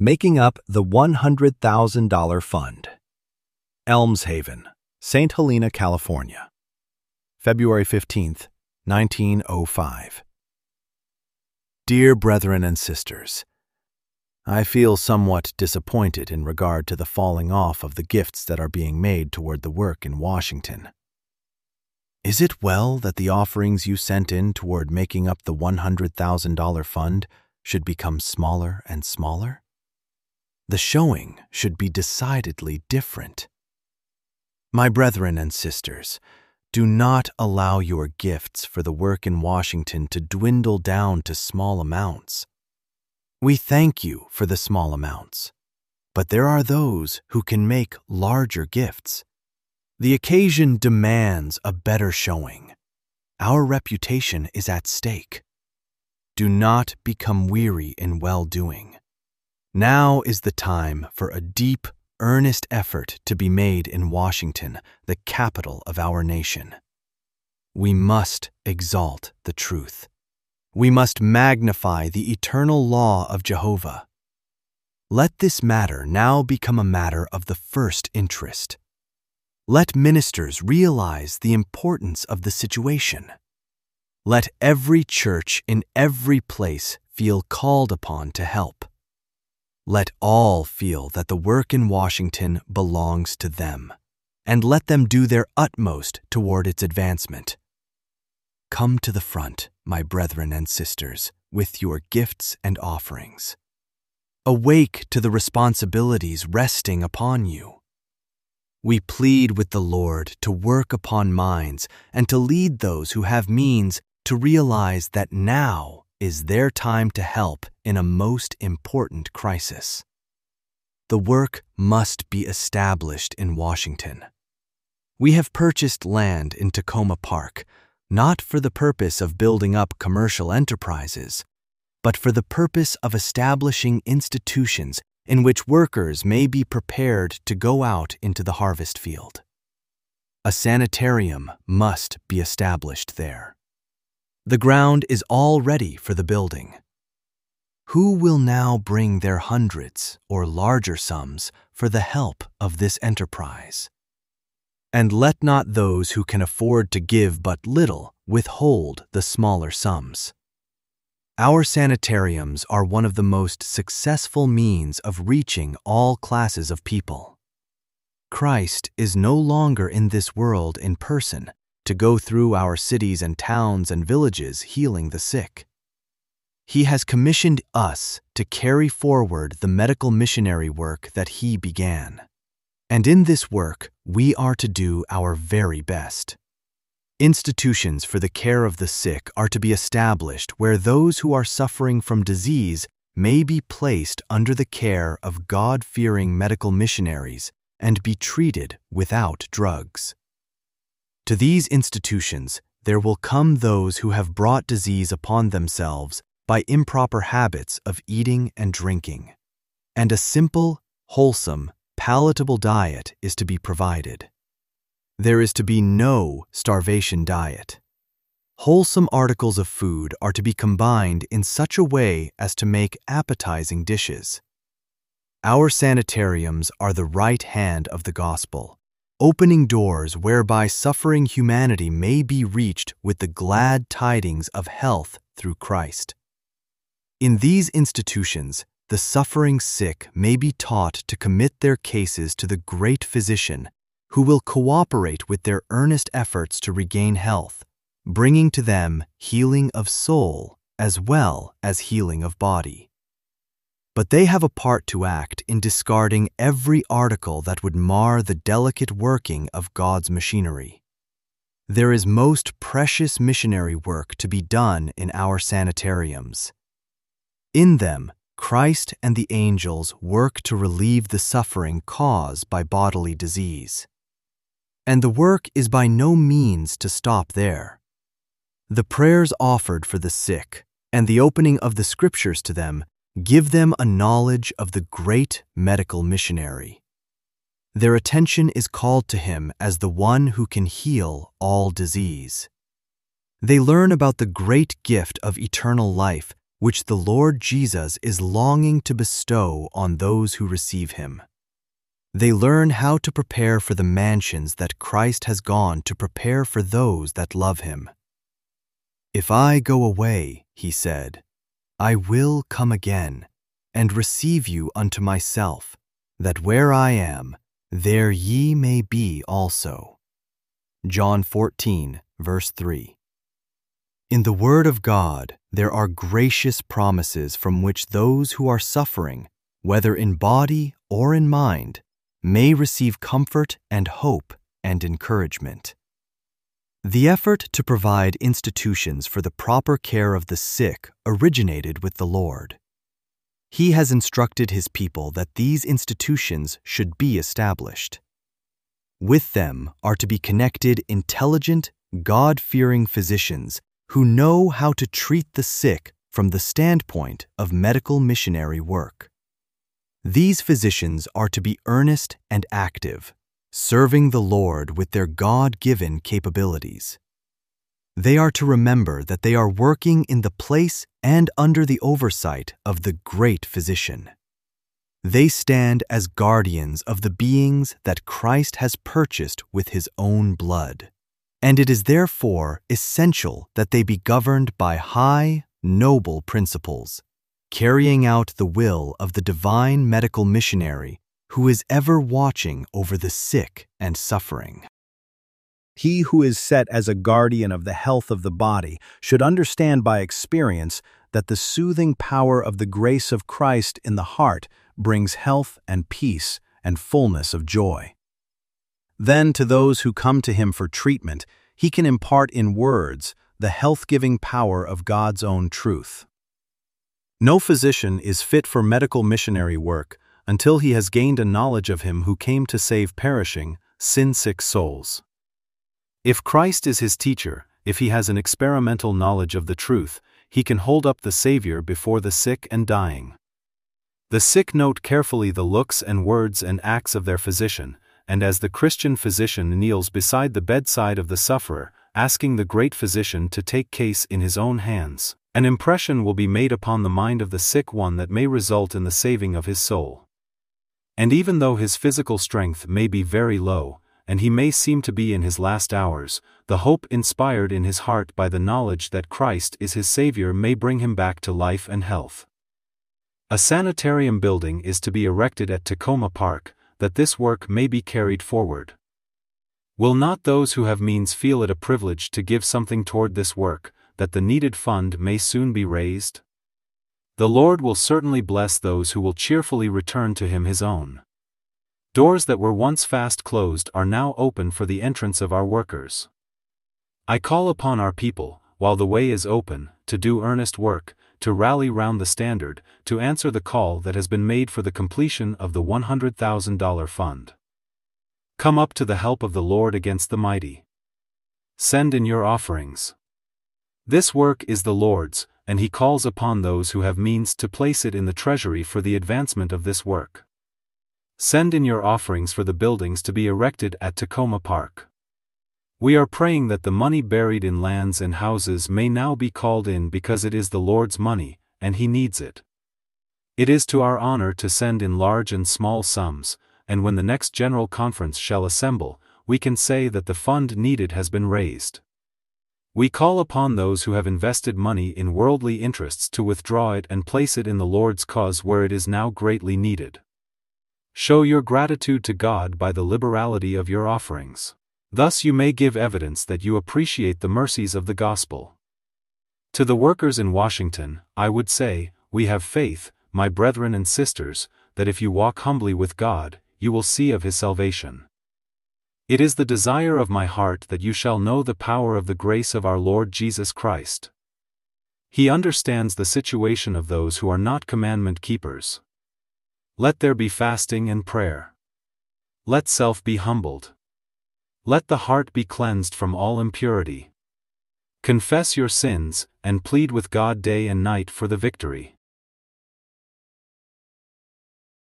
Making Up the $100,000 Fund. Elms Haven, St. Helena, California. February 15, 1905. Dear brethren and sisters, I feel somewhat disappointed in regard to the falling off of the gifts that are being made toward the work in Washington. Is it well that the offerings you sent in toward making up the $100,000 fund should become smaller and smaller? The showing should be decidedly different. My brethren and sisters, do not allow your gifts for the work in Washington to dwindle down to small amounts. We thank you for the small amounts, but there are those who can make larger gifts. The occasion demands a better showing. Our reputation is at stake. Do not become weary in well-doing. Now is the time for a deep, earnest effort to be made in Washington, the capital of our nation. We must exalt the truth. We must magnify the eternal law of Jehovah. Let this matter now become a matter of the first interest. Let ministers realize the importance of the situation. Let every church in every place feel called upon to help. Let all feel that the work in Washington belongs to them, and let them do their utmost toward its advancement. Come to the front, my brethren and sisters, with your gifts and offerings. Awake to the responsibilities resting upon you. We plead with the Lord to work upon minds and to lead those who have means to realize that now is their time to help in a most important crisis. The work must be established in Washington. We have purchased land in Tacoma Park, not for the purpose of building up commercial enterprises, but for the purpose of establishing institutions in which workers may be prepared to go out into the harvest field. A sanitarium must be established there. The ground is all ready for the building. Who will now bring their hundreds or larger sums for the help of this enterprise? And let not those who can afford to give but little withhold the smaller sums. Our sanitariums are one of the most successful means of reaching all classes of people. Christ is no longer in this world in person to go through our cities and towns and villages healing the sick. He has commissioned us to carry forward the medical missionary work that he began. And in this work, we are to do our very best. Institutions for the care of the sick are to be established where those who are suffering from disease may be placed under the care of God-fearing medical missionaries and be treated without drugs. To these institutions, there will come those who have brought disease upon themselves by improper habits of eating and drinking, and a simple, wholesome, palatable diet is to be provided. There is to be no starvation diet. Wholesome articles of food are to be combined in such a way as to make appetizing dishes. Our sanitariums are the right hand of the gospel, opening doors whereby suffering humanity may be reached with the glad tidings of health through Christ. In these institutions, the suffering sick may be taught to commit their cases to the great physician who will cooperate with their earnest efforts to regain health, bringing to them healing of soul as well as healing of body. But they have a part to act in discarding every article that would mar the delicate working of God's machinery. There is most precious missionary work to be done in our sanitariums. In them, Christ and the angels work to relieve the suffering caused by bodily disease. And the work is by no means to stop there. The prayers offered for the sick and the opening of the scriptures to them give them a knowledge of the great medical missionary. Their attention is called to him as the one who can heal all disease. They learn about the great gift of eternal life which the Lord Jesus is longing to bestow on those who receive him. They learn how to prepare for the mansions that Christ has gone to prepare for those that love him. "If I go away," he said, "I will come again, and receive you unto myself, that where I am, there ye may be also." John 14, verse 3. In the Word of God, there are gracious promises from which those who are suffering, whether in body or in mind, may receive comfort and hope and encouragement. The effort to provide institutions for the proper care of the sick originated with the Lord. He has instructed his people that these institutions should be established. With them are to be connected intelligent, God-fearing physicians who know how to treat the sick from the standpoint of medical missionary work. These physicians are to be earnest and active, serving the Lord with their God-given capabilities. They are to remember that they are working in the place and under the oversight of the great physician. They stand as guardians of the beings that Christ has purchased with his own blood, and it is therefore essential that they be governed by high, noble principles, carrying out the will of the divine medical missionary who is ever watching over the sick and suffering. He who is set as a guardian of the health of the body should understand by experience that the soothing power of the grace of Christ in the heart brings health and peace and fullness of joy. Then to those who come to him for treatment, he can impart in words the health-giving power of God's own truth. No physician is fit for medical missionary work until he has gained a knowledge of him who came to save perishing, sin-sick souls. If Christ is his teacher, if he has an experimental knowledge of the truth, he can hold up the Savior before the sick and dying. The sick note carefully the looks and words and acts of their physician, and as the Christian physician kneels beside the bedside of the sufferer, asking the great physician to take case in his own hands, an impression will be made upon the mind of the sick one that may result in the saving of his soul. And even though his physical strength may be very low, and he may seem to be in his last hours, the hope inspired in his heart by the knowledge that Christ is his Savior may bring him back to life and health. A sanitarium building is to be erected at Takoma Park, that this work may be carried forward. Will not those who have means feel it a privilege to give something toward this work, that the needed fund may soon be raised? The Lord will certainly bless those who will cheerfully return to him his own. Doors that were once fast closed are now open for the entrance of our workers. I call upon our people, while the way is open, to do earnest work, to rally round the standard, to answer the call that has been made for the completion of the $100,000 fund. Come up to the help of the Lord against the mighty. Send in your offerings. This work is the Lord's, and he calls upon those who have means to place it in the treasury for the advancement of this work. Send in your offerings for the buildings to be erected at Takoma Park. We are praying that the money buried in lands and houses may now be called in because it is the Lord's money, and he needs it. It is to our honor to send in large and small sums, and when the next General Conference shall assemble, we can say that the fund needed has been raised. We call upon those who have invested money in worldly interests to withdraw it and place it in the Lord's cause where it is now greatly needed. Show your gratitude to God by the liberality of your offerings. Thus you may give evidence that you appreciate the mercies of the gospel. To the workers in Washington, I would say, we have faith, my brethren and sisters, that if you walk humbly with God, you will see of his salvation. It is the desire of my heart that you shall know the power of the grace of our Lord Jesus Christ. He understands the situation of those who are not commandment keepers. Let there be fasting and prayer. Let self be humbled. Let the heart be cleansed from all impurity. Confess your sins, and plead with God day and night for the victory.